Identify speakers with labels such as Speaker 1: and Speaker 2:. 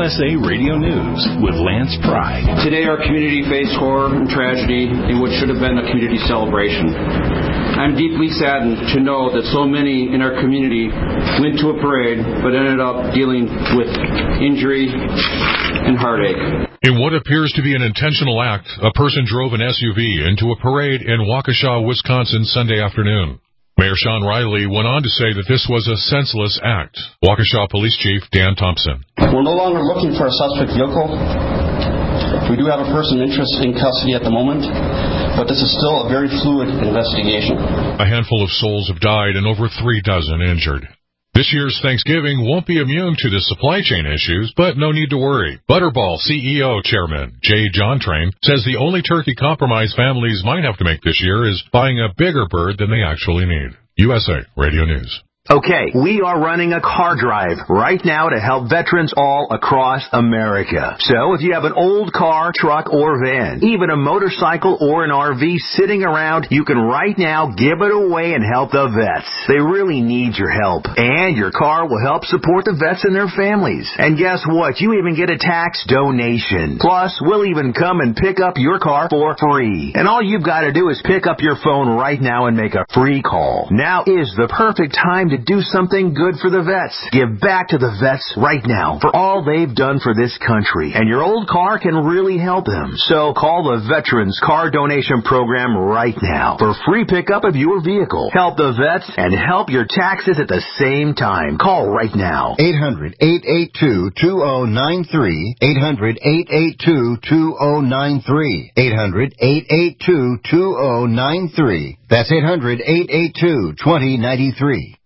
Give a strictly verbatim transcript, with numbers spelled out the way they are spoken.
Speaker 1: U S A Radio News with Lance Pride.
Speaker 2: Today our community faced horror and tragedy in what should have been a community celebration. I'm deeply saddened to know that so many in our community went to a parade but ended up dealing with injury and heartache.
Speaker 3: In what appears to be an intentional act, a person drove an S U V into a parade in Waukesha, Wisconsin Sunday afternoon. Mayor Sean Riley went on to say that this was a senseless act. Waukesha Police Chief Dan Thompson.
Speaker 4: We're no longer looking for a suspect vehicle. We do have a person interested in custody at the moment, but this is still a very fluid investigation.
Speaker 3: A handful of souls have died and over three dozen injured. This year's Thanksgiving won't be immune to the supply chain issues, but no need to worry. Butterball C E O Chairman Jay John Train says the only turkey compromise families might have to make this year is buying a bigger bird than they actually need. U S A Radio News.
Speaker 5: Okay, we are running a car drive right now to help veterans all across America. So if you have an old car, truck, or van, even a motorcycle or an R V sitting around, you can right now give it away and help the vets. They really need your help. And your car will help support the vets and their families. And guess what? You even get a tax donation. Plus, we'll even come and pick up your car for free. And all you've got to do is pick up your phone right now and make a free call. Now is the perfect time to do something good for the vets. Give back to the vets right now for all they've done for this country. And your old car can really help them. So call the Veterans Car Donation Program right now for free pickup of your vehicle. Help the vets and help your taxes at the same time. Call right now.
Speaker 6: eight hundred, eight eight two, two oh nine three. eight hundred, eight eight two, two oh nine three. eight hundred, eight eight two, two oh nine three. That's eight hundred, eight eight two, two oh nine three.